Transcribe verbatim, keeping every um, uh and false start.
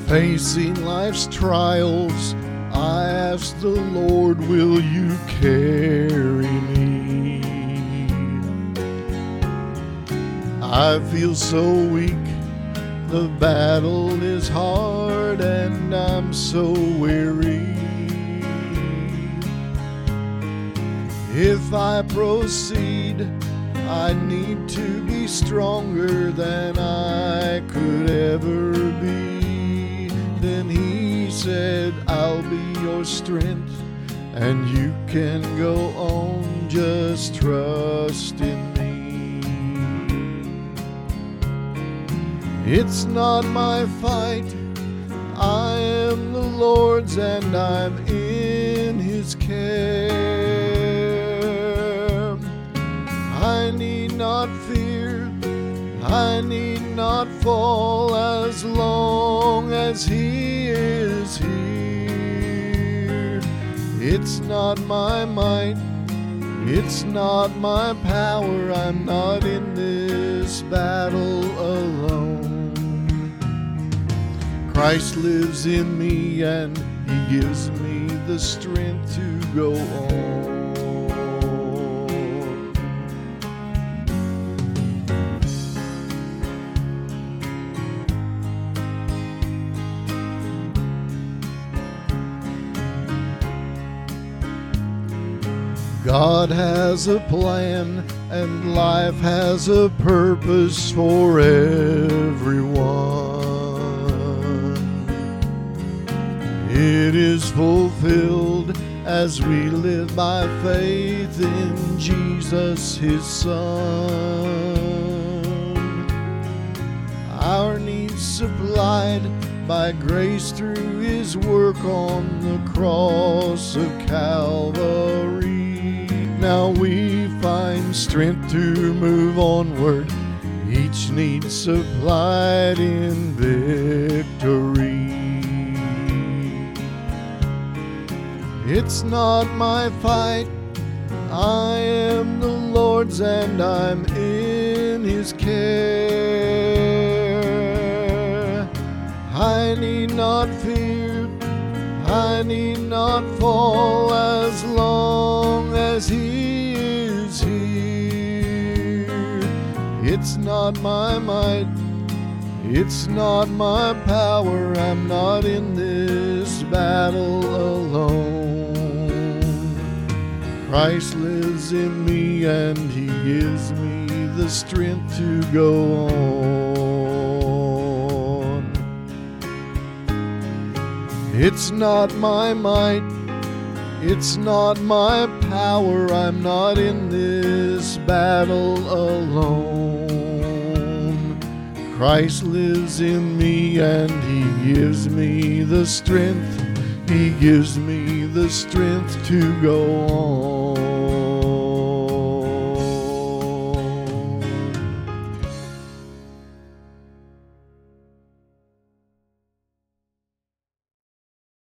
Facing life's trials, I ask the Lord, will you carry me? I feel so weak, the battle is hard, and I'm so weary. If I proceed, I need to be stronger than I could ever be. Then he said, I'll be your strength, and you can go on, just trust in me. It's not my fight, I am the Lord's, and I'm in his care. I need not fear, I need not fall, as long as he is here. It's not my might, it's not my power, I'm not in this battle alone. Christ lives in me, and he gives me the strength to go on. God has a plan, and life has a purpose for everyone. It is fulfilled as we live by faith in Jesus, his Son. Our needs supplied by grace through his work on the cross of Calvary. Now we find strength to move onward, each need supplied in victory. It's not my fight, I am the Lord's, and I'm in his care. I need not fear, I need not fall, as long as he is here. It's not my might, it's not my power, I'm not in this battle alone. Christ lives in me, and he gives me the strength to go on. It's not my might, it's not my power, I'm not in this battle alone. Christ lives in me, and he gives me the strength, he gives me the strength to go on.